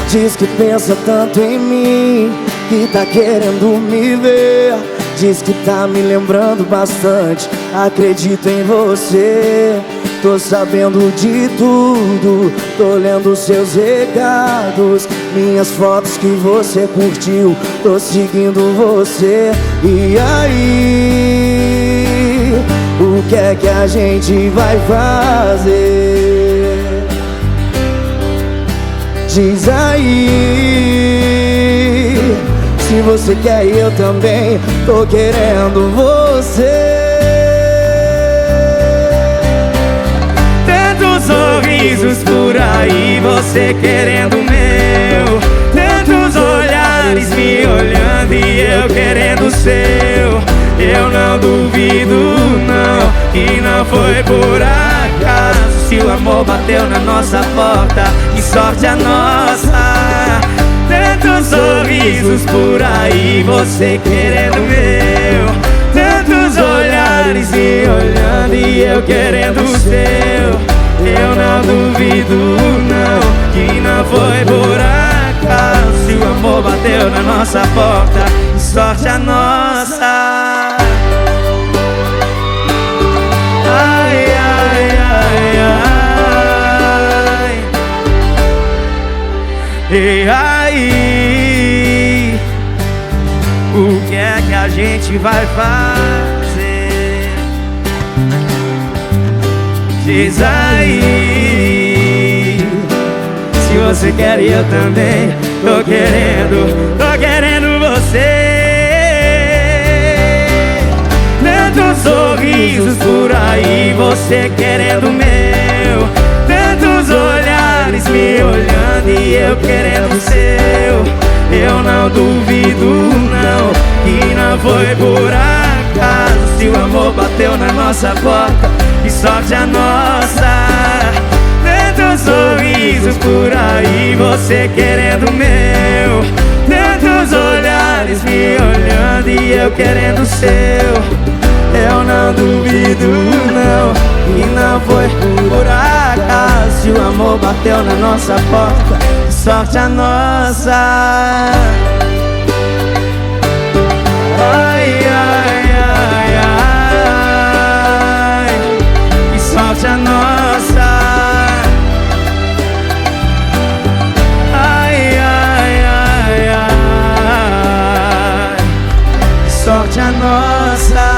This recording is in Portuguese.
Diz que pensa tanto em mim, que tá querendo me ver. Diz que tá me lembrando bastante, acredito em você. Tô sabendo de tudo, tô lendo seus recados, minhas fotos que você curtiu, tô seguindo você. E aí, o que é que a gente vai fazer? Diz aí, se você quer eu também tô querendo você. Tantos sorrisos por aí, você querendo o meu. Tantos olhares me olhando e eu querendo o seu. Eu não duvido não, que não foi por acaso. Se o amor bateu na nossa porta, que sorte a nossa. Tantos sorrisos por aí, você querendo o meu. Tantos olhares me olhando e eu querendo o seu. Eu não duvido não, que não foi por acaso. Se o amor bateu na nossa porta, que sorte a nossa. Ai, ai, ai, ai. E aí, o que é que a gente vai fazer? Diz aí, se você quer e eu também tô querendo você. Tantos sorrisos por aí, você querendo o meu. Tantos olhares me olhando e eu querendo o seu. Eu não duvido não, que não foi por acaso. Se o amor bateu na nossa porta, que sorte a nossa. Tantos sorrisos por aí, você querendo o meu. Tantos olhares me olhando e eu querendo o seu. Eu não duvido não, que não foi por acaso. Se o amor bateu na nossa porta, que sorte a nossa. Ai, ai, ai, ai, que sorte a nossa. Ai, ai, ai, ai, que sorte a nossa.